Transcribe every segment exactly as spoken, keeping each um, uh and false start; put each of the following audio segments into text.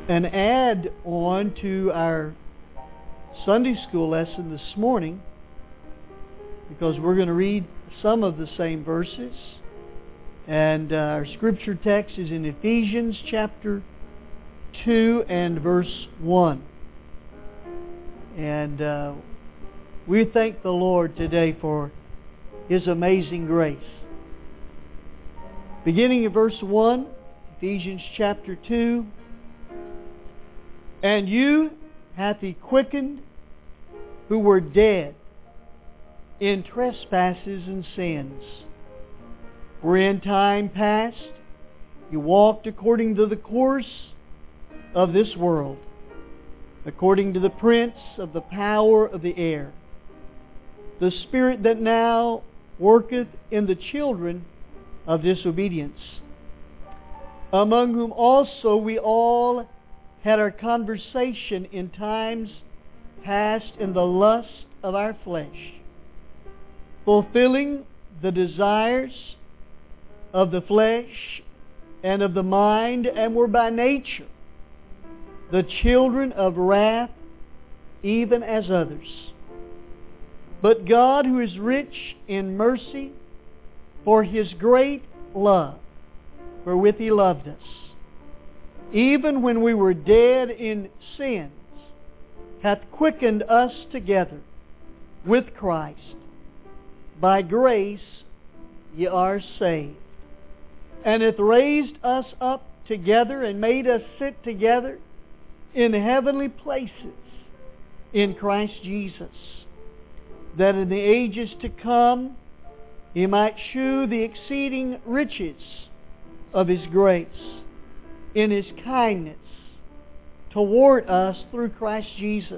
an add on to our Sunday school lesson this morning, because we're going to read some of the same verses. And uh, our scripture text is in Ephesians chapter two and verse one. And uh, we thank the Lord today for His amazing grace. Beginning at verse one, Ephesians chapter two. And you hath He quickened who were dead in trespasses and sins, wherein time past you walked according to the course of this world, according to the prince of the power of the air, the spirit that now worketh in the children of disobedience, among whom also we all had our conversation in times past in the lust of our flesh, fulfilling the desires of the flesh and of the mind, and were by nature the children of wrath, even as others. But God, who is rich in mercy, for His great love, wherewith He loved us, even when we were dead in sins, hath quickened us together with Christ. By grace ye are saved, and hath raised us up together, and made us sit together in heavenly places in Christ Jesus, that in the ages to come He might shew the exceeding riches of His grace in His kindness toward us through Christ Jesus.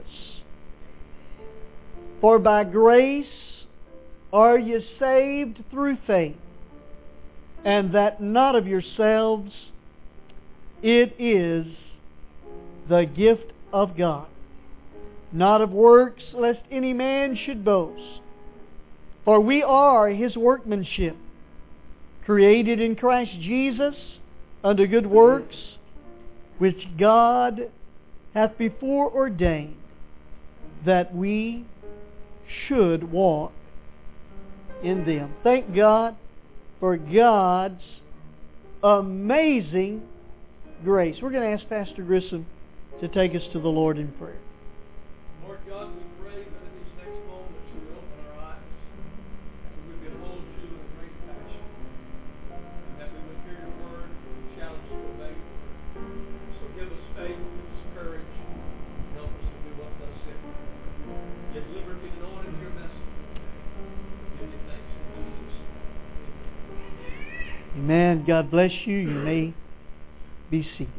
For by grace are ye saved through faith, and that not of yourselves, it is the gift of God, not of works, lest any man should boast. For we are His workmanship, created in Christ Jesus unto good works, which God hath before ordained that we should walk in them. Thank God for God's amazing grace. We're going to ask Pastor Grissom to take us to the Lord in prayer. Lord God, we pray that in these next moments you will open our eyes, that we would behold you in great passion, and that we would hear your word and challenge to obey your word. So give us faith, give us courage, and help us to do what thus said. Give liberty and honor to your message. Give you thanks in Jesus' name. Amen. God bless you. You may be seated.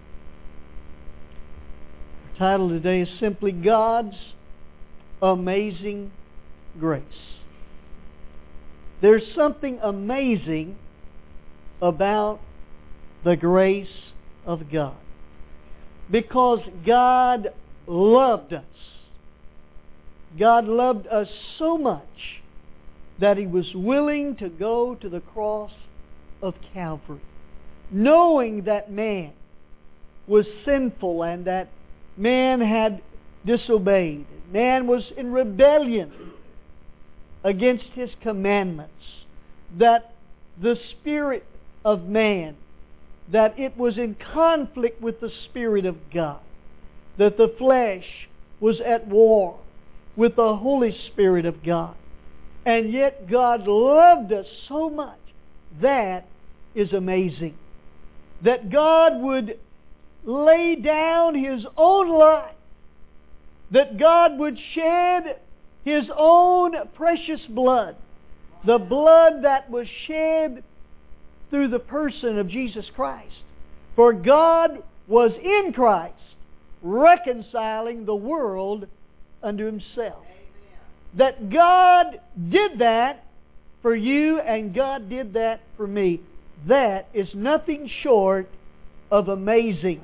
Our title today is simply God's Amazing Grace. There's something amazing about the grace of God, because God loved us. God loved us so much that He was willing to go to the cross of Calvary, knowing that man was sinful and that man had disobeyed. Man was in rebellion against His commandments. That the spirit of man, that it was in conflict with the Spirit of God. That the flesh was at war with the Holy Spirit of God. And yet God loved us so much. That is amazing. That God would lay down His own life. That God would shed His own precious blood. The blood that was shed through the person of Jesus Christ. For God was in Christ, reconciling the world unto Himself. Amen. That God did that for you, and God did that for me. That is nothing short of amazing.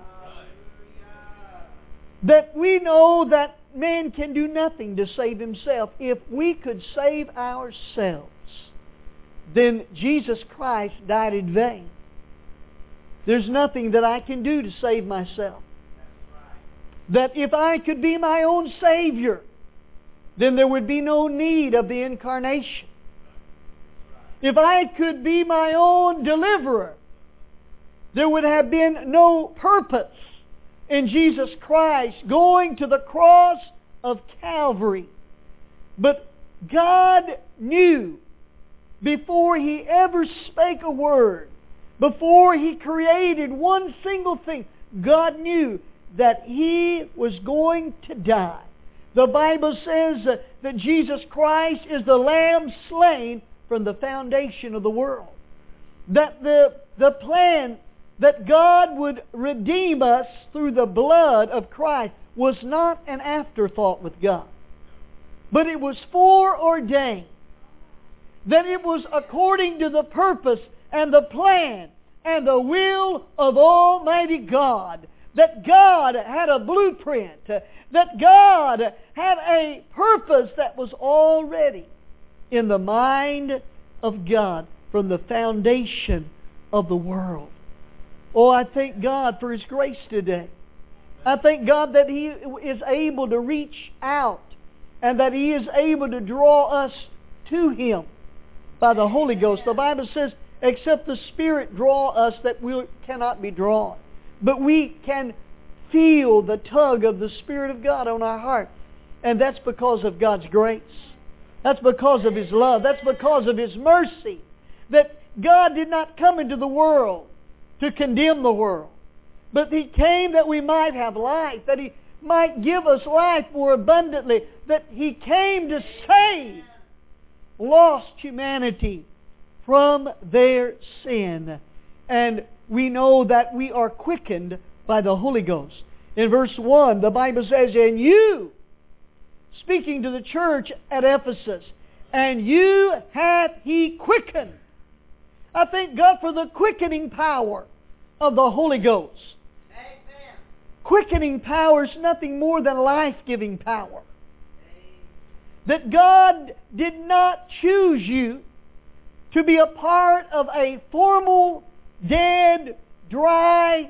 That we know that man can do nothing to save himself. If we could save ourselves, then Jesus Christ died in vain. There's nothing that I can do to save myself. that if I could be my own Savior, then there would be no need of the incarnation. If I could be my own deliverer, there would have been no purpose in Jesus Christ going to the cross of Calvary. But God knew before He ever spake a word, before He created one single thing, God knew that He was going to die. The Bible says that Jesus Christ is the Lamb slain from the foundation of the world. That the, the plan that God would redeem us through the blood of Christ was not an afterthought with God. But it was foreordained. That it was according to the purpose and the plan and the will of Almighty God. That God had a blueprint. That God had a purpose that was already in the mind of God from the foundation of the world. Oh, I thank God for His grace today. I thank God that He is able to reach out and that He is able to draw us to Him by the Holy Ghost. The Bible says, except the Spirit draw us, that we cannot be drawn. But we can feel the tug of the Spirit of God on our heart. And that's because of God's grace. That's because of His love. That's because of His mercy. That God did not come into the world to condemn the world. But He came that we might have life. That He might give us life more abundantly. That He came to save lost humanity from their sin. And we know that we are quickened by the Holy Ghost. In verse one, the Bible says, and you, speaking to the church at Ephesus, and you hath He quickened. I thank God for the quickening power of the Holy Ghost. Amen. Quickening power is nothing more than life-giving power. That God did not choose you to be a part of a formal, dead, dry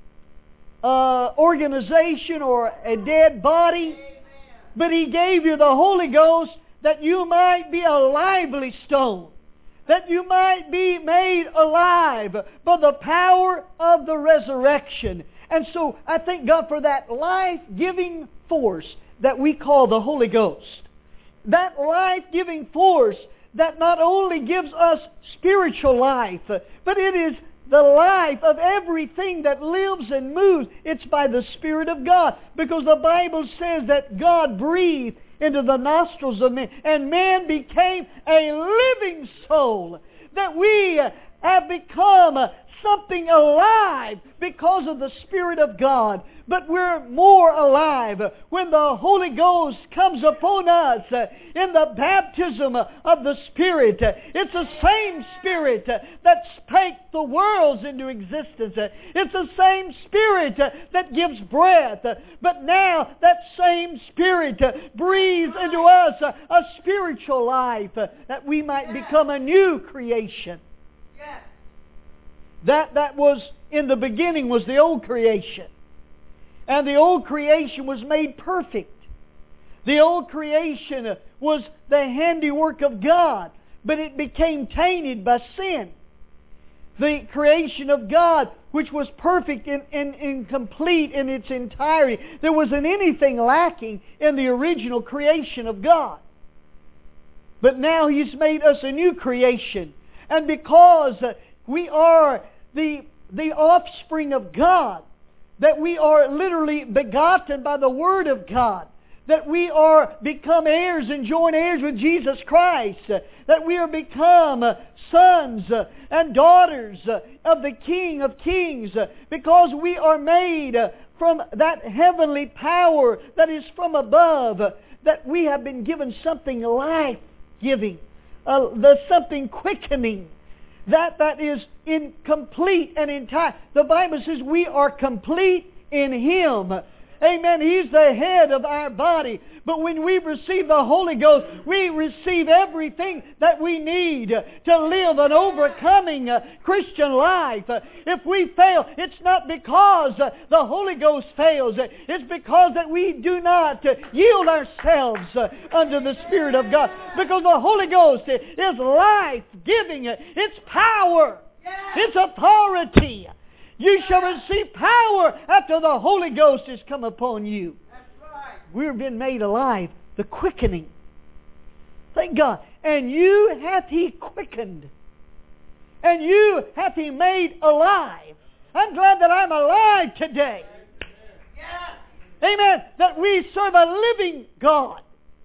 uh, organization or a dead body. But He gave you the Holy Ghost that you might be a lively stone. That you might be made alive by the power of the resurrection. And so I thank God for that life-giving force that we call the Holy Ghost. That life-giving force that not only gives us spiritual life, but it is the life of everything that lives and moves. It's by the Spirit of God. Because the Bible says that God breathed into the nostrils of man, and man became a living soul. That we have become something alive because of the Spirit of God. But we're more alive when the Holy Ghost comes upon us in the baptism of the Spirit. It's the same Spirit that spake the worlds into existence. It's the same Spirit that gives breath. But now that same Spirit breathes into us a spiritual life that we might become a new creation. That that was in the beginning was the old creation. And the old creation was made perfect. The old creation was the handiwork of God, but it became tainted by sin. The creation of God, which was perfect and, and, and complete in its entirety, there wasn't anything lacking in the original creation of God. But now He's made us a new creation. And because we are the, the offspring of God, that we are literally begotten by the Word of God, that we are become heirs and joint heirs with Jesus Christ, that we are become sons and daughters of the King of Kings, because we are made from that heavenly power that is from above, that we have been given something life-giving, uh, the something quickening, That that is incomplete and entire. The Bible says we are complete in Him. Amen. He's the head of our body. But when we receive the Holy Ghost, we receive everything that we need to live an overcoming uh, Christian life. Uh, if we fail, it's not because uh, the Holy Ghost fails. It's because that we do not uh, yield ourselves uh, under the Spirit of God. Because the Holy Ghost is life-giving. It's power. It's authority. You shall receive power after the Holy Ghost has come upon you. We've been made alive. The quickening. Thank God. And you hath He quickened. And you hath He made alive. I'm glad that I'm alive today. Amen. That we serve a living God.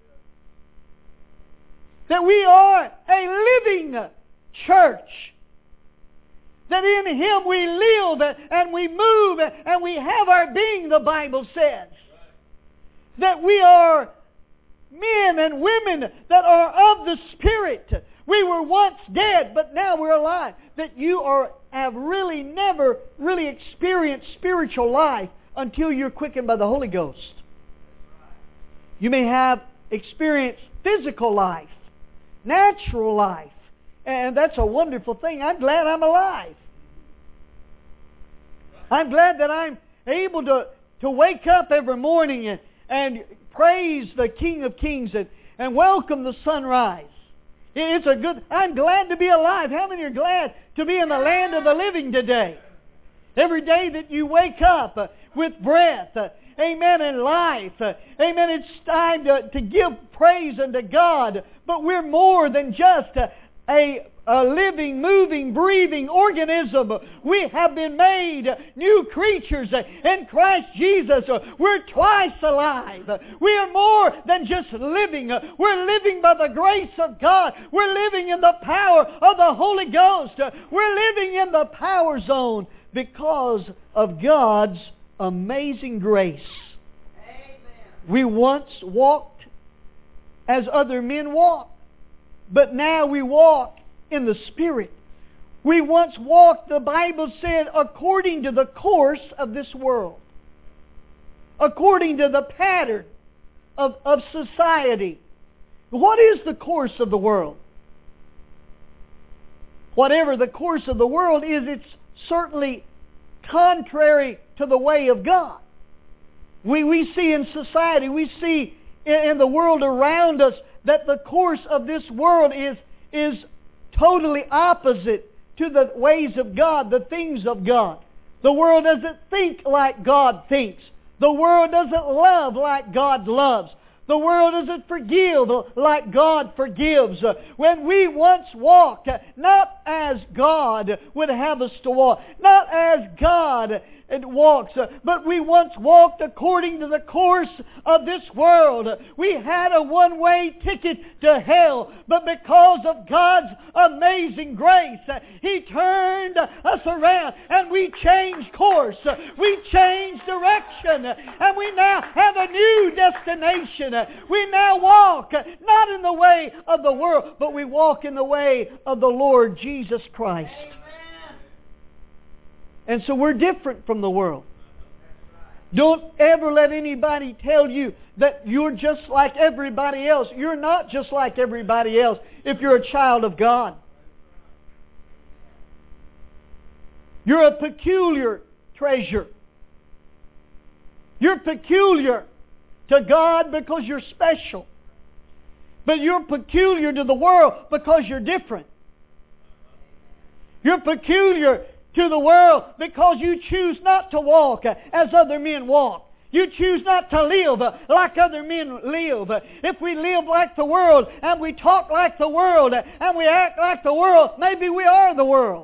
That we are a living church. That in Him we live and we move and we have our being, the Bible says. That we are men and women that are of the Spirit. We were once dead, but now we're alive. That you are have really never really experienced spiritual life until you're quickened by the Holy Ghost. You may have experienced physical life, natural life, and that's a wonderful thing. I'm glad I'm alive. I'm glad that I'm able to, to wake up every morning and, and praise the King of Kings and, and welcome the sunrise. It's a good, I'm glad to be alive. How many are glad to be in the land of the living today? Every day that you wake up uh, with breath, uh, amen, and life, uh, amen, it's time to, to give praise unto God. But we're more than just uh, a A living, moving, breathing organism. We have been made new creatures in Christ Jesus. We're twice alive. We are more than just living. We're living by the grace of God. We're living in the power of the Holy Ghost. We're living in the power zone because of God's amazing grace. Amen. We once walked as other men walked, but now we walk in the Spirit. We once walked, the Bible said, according to the course of this world. According to the pattern of, of society. What is the course of the world? Whatever the course of the world is, it's certainly contrary to the way of God. We, we see in society, we see in, in the world around us that the course of this world is, is totally opposite to the ways of God, the things of God. The world doesn't think like God thinks. The world doesn't love like God loves. The world doesn't forgive like God forgives. When we once walked, not as God would have us to walk, not as God walks, but we once walked according to the course of this world. We had a one-way ticket to hell, but because of God's amazing grace, He turned us around and we changed course. We changed direction, and we now have a new destination. We now walk not in the way of the world, but we walk in the way of the Lord Jesus Christ. And so we're different from the world. Don't ever let anybody tell you that you're just like everybody else. You're not just like everybody else if you're a child of God. You're a peculiar treasure. You're peculiar to God because you're special. But you're peculiar to the world because you're different. You're peculiar to the world because you choose not to walk as other men walk. You choose not to live like other men live. If we live like the world and we talk like the world and we act like the world, maybe we are the world.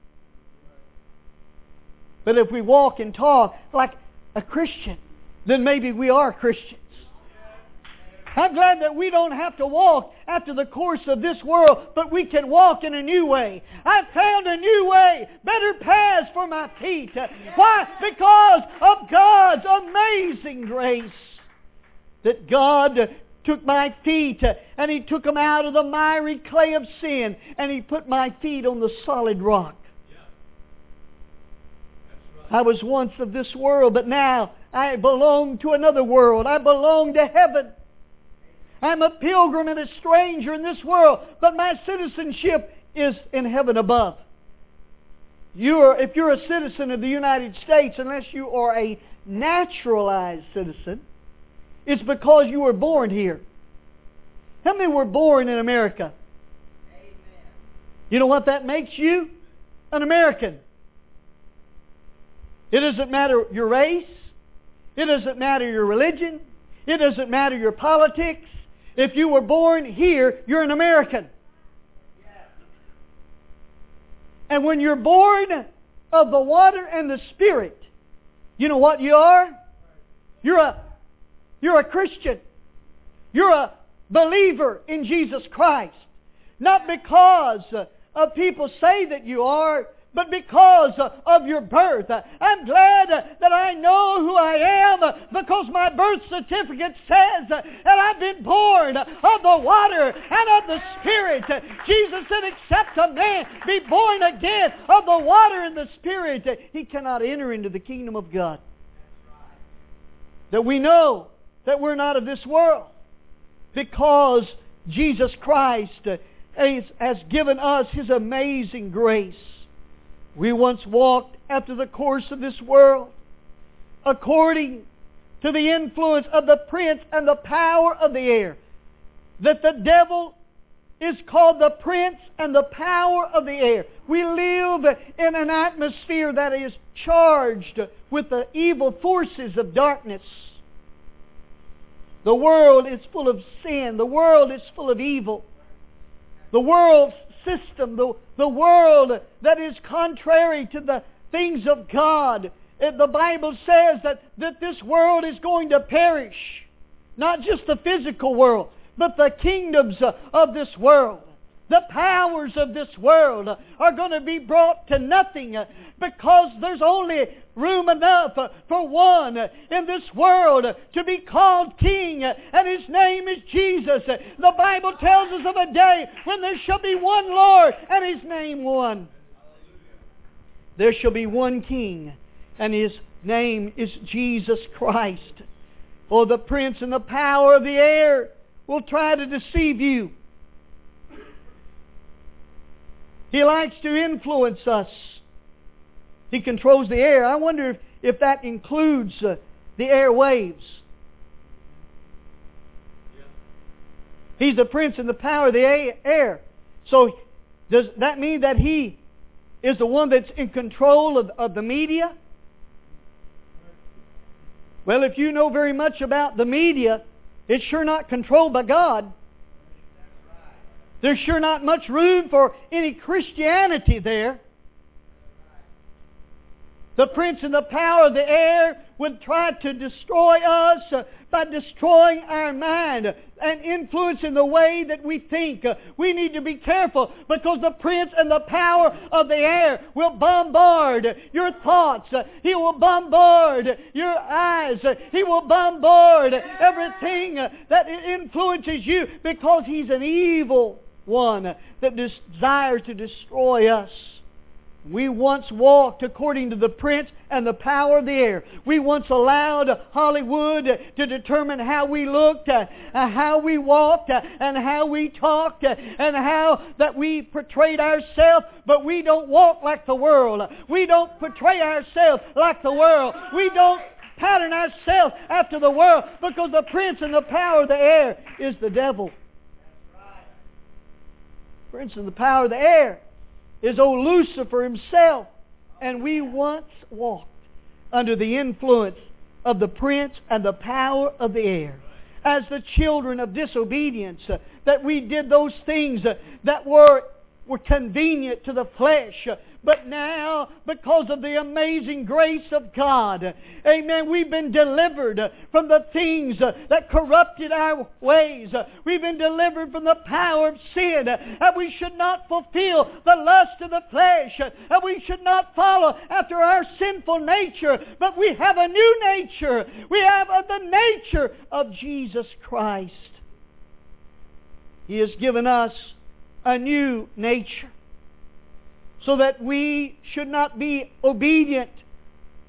But if we walk and talk like a Christian, then maybe we are Christians. I'm glad that we don't have to walk after the course of this world, but we can walk in a new way. I found a new way, better paths for my feet. Why? Because of God's amazing grace. That God took my feet and He took them out of the miry clay of sin and He put my feet on the solid rock. I was once of this world, but now I belong to another world. I belong to heaven. I'm a pilgrim and a stranger in this world, but my citizenship is in heaven above. You are, if you're a citizen of the United States, unless you are a naturalized citizen, it's because you were born here. How many were born in America? Amen. You know what that makes you? An American. It doesn't matter your race. It doesn't matter your religion. It doesn't matter your politics. If you were born here, you're an American. And when you're born of the water and the Spirit, you know what you are? You're a, you're a Christian. You're a believer in Jesus Christ. Not because of people say that you are, but because of your birth. I'm glad that I know who I am because my birth certificate says that I've been born of the water and of the Spirit. Jesus said, except a man be born again of the water and the Spirit, he cannot enter into the kingdom of God. That we know that we're not of this world because Jesus Christ has given us His amazing grace. We once walked after the course of this world, according to the influence of the prince and the power of the air. That the devil is called the prince and the power of the air. We live in an atmosphere that is charged with the evil forces of darkness. The world is full of sin. The world is full of evil. The world's system, the, the world that is contrary to the things of God. The Bible says that, that this world is going to perish. Not just the physical world, but the kingdoms of this world. The powers of this world are going to be brought to nothing because there's only room enough for one in this world to be called king, and His name is Jesus. The Bible tells us of a day when there shall be one Lord and His name one. There shall be one king and His name is Jesus Christ. For the prince and the power of the air will try to deceive you. He likes to influence us. He controls the air. I wonder if, if that includes uh, the airwaves. Yeah. He's the prince and the power of the air. So does that mean that He is the one that's in control of, of the media? Well, if you know very much about the media, it's sure not controlled by God. There's sure not much room for any Christianity there. The prince and the power of the air would try to destroy us uh, by destroying our mind and influencing the way that we think. Uh, we need to be careful because the prince and the power of the air will bombard your thoughts. Uh, he will bombard your eyes. Uh, he will bombard everything uh, that influences you because he's an evil one that desires to destroy us. We once walked according to the prince and the power of the air. We once allowed Hollywood to determine how we looked, uh, how we walked, uh, and how we talked, uh, and how that we portrayed ourselves. But we don't walk like the world. We don't portray ourselves like the world. We don't pattern ourselves after the world because the prince and the power of the air is the devil. Prince and the power of the air is old Lucifer himself. And we once walked under the influence of the prince and the power of the air. As the children of disobedience, uh, that we did those things uh, that were, were convenient to the flesh. Uh, but now, because of the amazing grace of God, uh, amen, we've been delivered uh, from the things uh, that corrupted our ways. Uh, we've been delivered from the power of sin. Uh, and we should not fulfill the lust of the flesh. Uh, and we should not follow after our sinful nature. But we have a new nature. We have uh, the nature of Jesus Christ. He has given us a new nature, so that we should not be obedient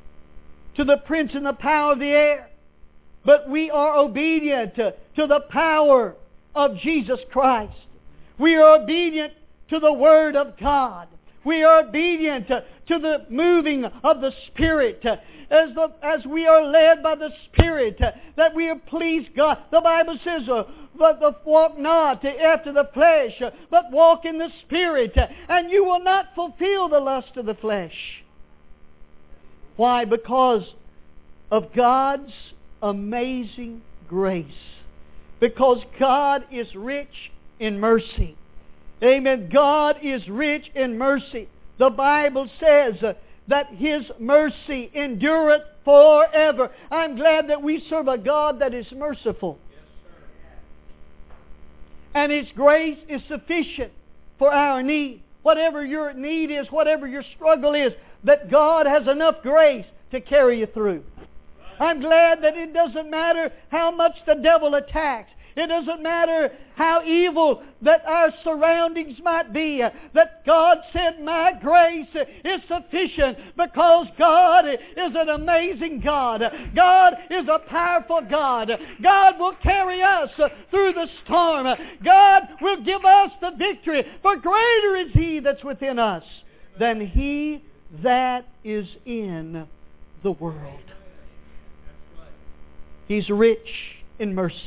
to the prince and the power of the air. But we are obedient to, to the power of Jesus Christ. We are obedient to the Word of God. We are obedient to, to the moving of the Spirit. uh, As, the, as we are led by the Spirit, uh, that we are pleased God. The Bible says, uh, but the, walk not after the flesh, uh, but walk in the Spirit, uh, and you will not fulfill the lust of the flesh. Why? Because of God's amazing grace. Because God is rich in mercy. Amen. God is rich in mercy. The Bible says uh, that His mercy endureth forever. I'm glad that we serve a God that is merciful. Yes, sir. And His grace is sufficient for our need. Whatever your need is, whatever your struggle is, that God has enough grace to carry you through. I'm glad that it doesn't matter how much the devil attacks. It doesn't matter how evil that our surroundings might be. That God said, my grace is sufficient, because God is an amazing God. God is a powerful God. God will carry us through the storm. God will give us the victory. For greater is He that's within us than he that is in the world. He's rich in mercy.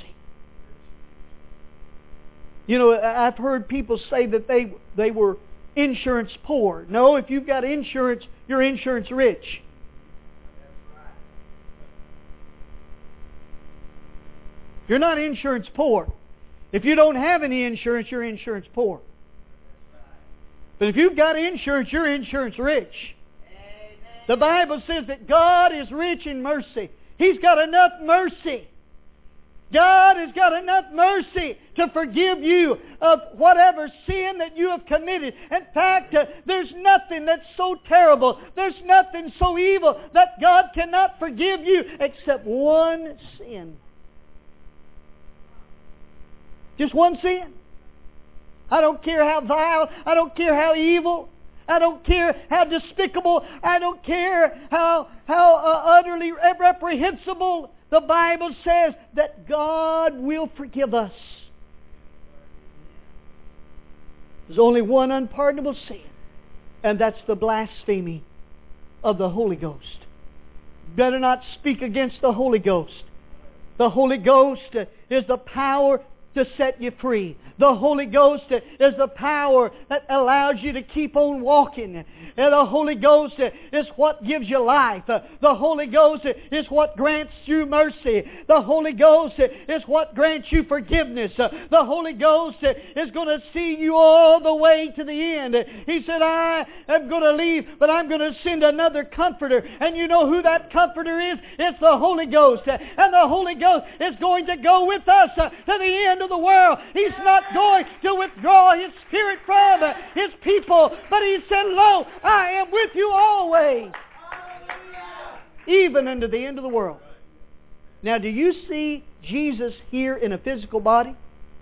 You know, I've heard people say that they they were insurance poor. No, if you've got insurance, you're insurance rich. You're not insurance poor. If you don't have any insurance, you're insurance poor. But if you've got insurance, you're insurance rich. The Bible says that God is rich in mercy. He's got enough mercy. God has got enough mercy to forgive you of whatever sin that you have committed. In fact, uh, there's nothing that's so terrible, there's nothing so evil that God cannot forgive you except one sin. Just one sin. I don't care how vile, I don't care how evil, I don't care how despicable, I don't care how, how uh, utterly reprehensible. The Bible says that God will forgive us. There's only one unpardonable sin, and that's the blasphemy of the Holy Ghost. Better not speak against the Holy Ghost. The Holy Ghost is the power to set you free. The Holy Ghost is the power that allows you to keep on walking. And the Holy Ghost is what gives you life. The Holy Ghost is what grants you mercy. The Holy Ghost is what grants you forgiveness. The Holy Ghost is going to see you all the way to the end. He said, I am going to leave, but I'm going to send another Comforter. And you know who that Comforter is? It's the Holy Ghost. And the Holy Ghost is going to go with us to the end of the world. He's not going to withdraw His Spirit from His people, but He said, lo, I am with you always, even unto the end of the world. Now, do you see Jesus here in a physical body?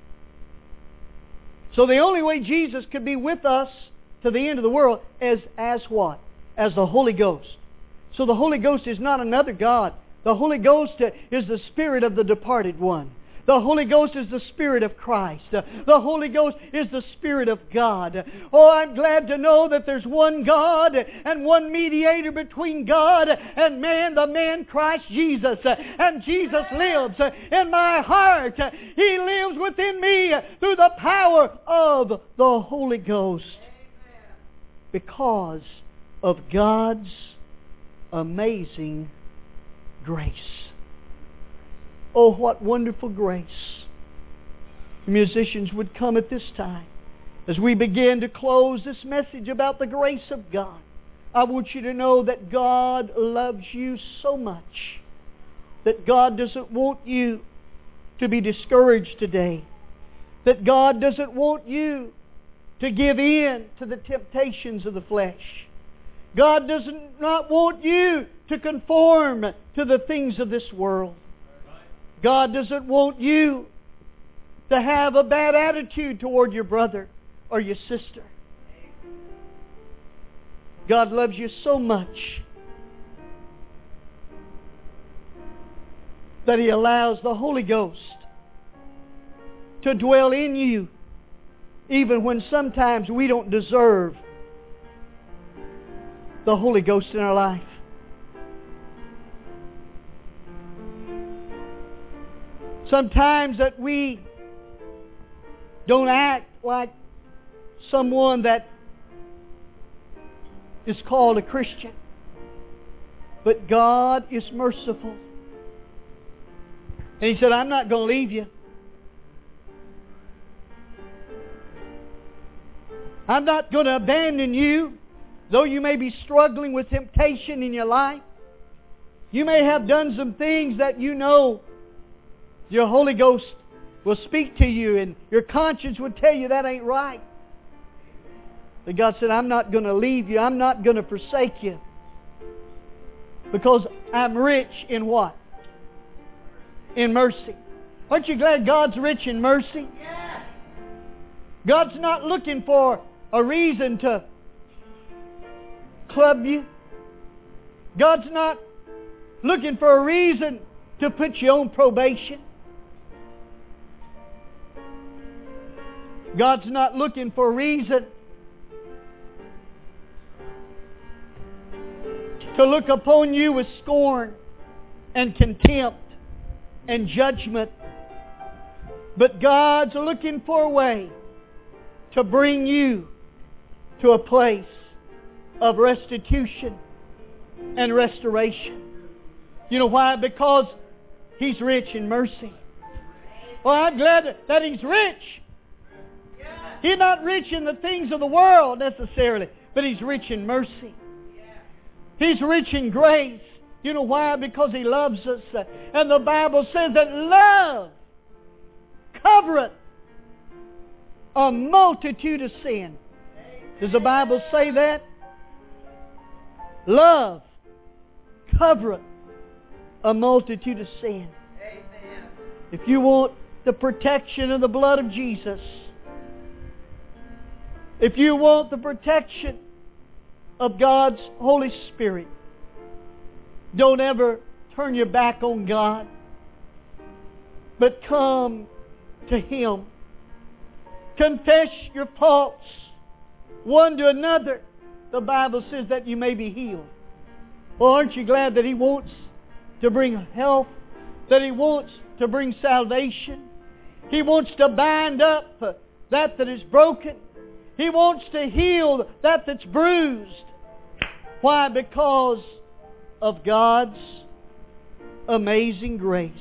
So the only way Jesus could be with us to the end of the world is as what? As the Holy Ghost. So the Holy Ghost is not another God. The Holy Ghost is the Spirit of the departed one. The Holy Ghost is the Spirit of Christ. The Holy Ghost is the Spirit of God. Oh, I'm glad to know that there's one God and one mediator between God and man, the man Christ Jesus. And Jesus lives in my heart. He lives within me through the power of the Holy Ghost. Because of God's amazing grace. Oh, what wonderful grace. Musicians would come at this time. As we begin to close this message about the grace of God, I want you to know that God loves you so much that God doesn't want you to be discouraged today. That God doesn't want you to give in to the temptations of the flesh. God does not want you to conform to the things of this world. God doesn't want you to have a bad attitude toward your brother or your sister. God loves you so much that He allows the Holy Ghost to dwell in you, even when sometimes we don't deserve the Holy Ghost in our life. Sometimes that we don't act like someone that is called a Christian. But God is merciful. And He said, I'm not going to leave you. I'm not going to abandon you, though you may be struggling with temptation in your life. You may have done some things that you know your Holy Ghost will speak to you and your conscience will tell you that ain't right. But God said, I'm not going to leave you. I'm not going to forsake you. Because I'm rich in what? In mercy. Aren't you glad God's rich in mercy? Yes. God's not looking for a reason to club you. God's not looking for a reason to put you on probation. God's not looking for a reason to look upon you with scorn and contempt and judgment. But God's looking for a way to bring you to a place of restitution and restoration. You know why? Because He's rich in mercy. Well, I'm glad that He's rich. He's not rich in the things of the world necessarily, but He's rich in mercy. He's rich in grace. You know why? Because He loves us. And the Bible says that love covereth a multitude of sin. Does the Bible say that? Love covereth a multitude of sin. If you want the protection of the blood of Jesus, if you want the protection of God's Holy Spirit, don't ever turn your back on God, but come to Him. Confess your faults one to another. The Bible says that you may be healed. Well, aren't you glad that He wants to bring health? That He wants to bring salvation? He wants to bind up that that is broken. He wants to heal that that's bruised. Why? Because of God's amazing grace.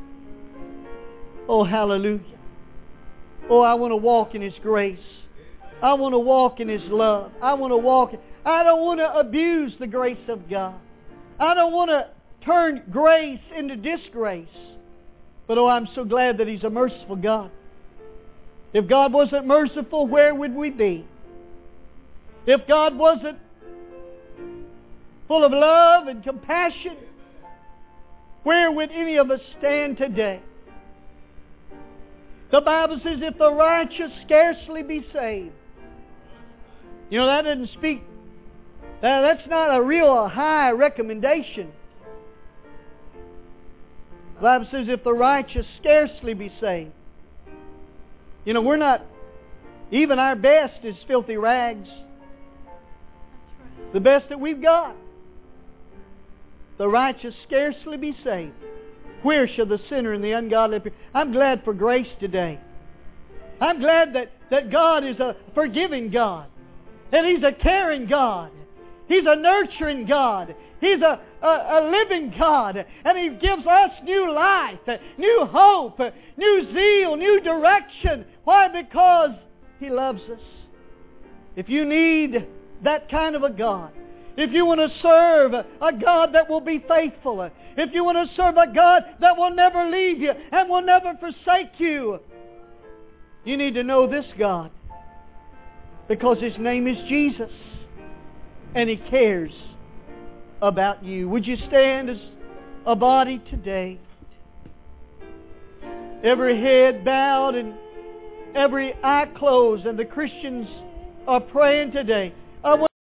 Oh, hallelujah. Oh, I want to walk in His grace. I want to walk in His love. I want to walk in... I don't want to abuse the grace of God. I don't want to turn grace into disgrace. But oh, I'm so glad that He's a merciful God. If God wasn't merciful, where would we be? If God wasn't full of love and compassion, where would any of us stand today? The Bible says, if the righteous scarcely be saved. You know, that doesn't speak... That, that's not a real high recommendation. The Bible says, if the righteous scarcely be saved. You know, we're not... Even our best is filthy rags. The best that we've got. The righteous scarcely be saved. Where shall the sinner and the ungodly appear? I'm glad for grace today. I'm glad that, that God is a forgiving God. And He's a caring God. He's a nurturing God. He's a, a, a living God. And He gives us new life, new hope, new zeal, new direction. Why? Because He loves us. If you need that kind of a God, if you want to serve a God that will be faithful, if you want to serve a God that will never leave you and will never forsake you, you need to know this God. Because His name is Jesus. And He cares about you. Would you stand as a body today? Every head bowed and every eye closed. And the Christians are praying today. I want